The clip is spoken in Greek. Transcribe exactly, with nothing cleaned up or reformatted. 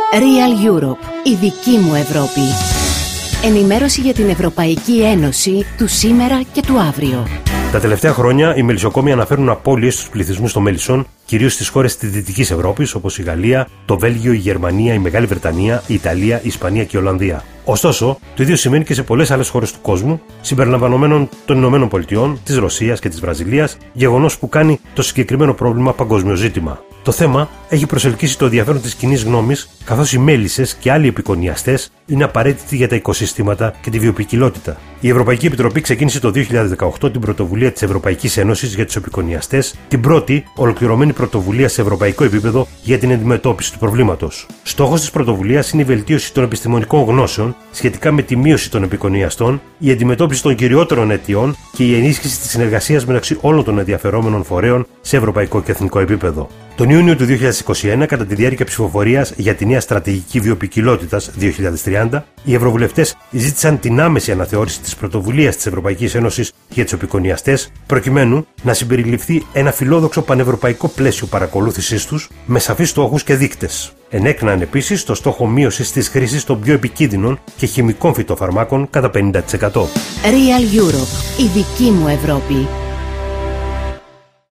Real Europe, η δική μου Ευρώπη. Ενημέρωση για την Ευρωπαϊκή Ένωση του σήμερα και του αύριο. Τα τελευταία χρόνια οι μελισσοκόμοι αναφέρουν απώλειες στους πληθυσμούς των μέλισσων, κυρίως στις χώρες της Δυτικής Ευρώπης, όπως η Γαλλία, το Βέλγιο, η Γερμανία, η Μεγάλη Βρετανία, η Ιταλία, η Ισπανία και η Ολλανδία. Ωστόσο, το ίδιο σημαίνει και σε πολλές άλλες χώρες του κόσμου, συμπεριλαμβανομένων των Ηνωμένων Πολιτειών, της Ρωσίας και της Βραζιλίας, γεγονός που κάνει το συγκεκριμένο πρόβλημα παγκόσμιο ζήτημα. Το θέμα έχει προσελκύσει το ενδιαφέρον της κοινής γνώμης, καθώς οι μέλισσες και άλλοι επικονιαστές είναι απαραίτητοι για τα οικοσυστήματα και τη βιοποικιλότητα. Η Ευρωπαϊκή Επιτροπή ξεκίνησε το δύο χιλιάδες δεκαοκτώ την πρωτοβουλία της Ευρωπαϊκής Ένωσης για τους επικονιαστές, την πρώτη ολοκληρωμένη πρωτοβουλία σε ευρωπαϊκό επίπεδο για την αντιμετώπιση του προβλήματος. Στόχος της πρωτοβουλίας είναι η βελτίωση των επιστημονικών γνώσεων σχετικά με τη μείωση των επικονιαστών, η αντιμετώπιση των κυριότερων αιτιών και η ενίσχυση της συνεργασίας μεταξύ όλων των ενδιαφερόμενων φορέων σε ευρωπαϊκό και εθνικό επίπεδο. Τον Ιούνιο του δύο χιλιάδες είκοσι ένα, κατά τη διάρκεια ψηφοφορίας για τη νέα στρατηγική βιοποικιλότητας δύο χιλιάδες τριάντα, οι ευρωβουλευτές ζήτησαν την άμεση αναθεώρηση της πρωτοβουλίας της Ευρωπαϊκής Ένωσης για τους επικονιαστές, προκειμένου να συμπεριληφθεί ένα φιλόδοξο πανευρωπαϊκό πλαίσιο παρακολούθησής τους με σαφείς στόχους και δείκτες. Ενέκριναν επίσης το στόχο μείωσης της χρήσης των πιο επικίνδυνων και χημικών φυτοφαρμάκων κατά πενήντα τοις εκατό. Real Europe, η δική μου Ευρώπη.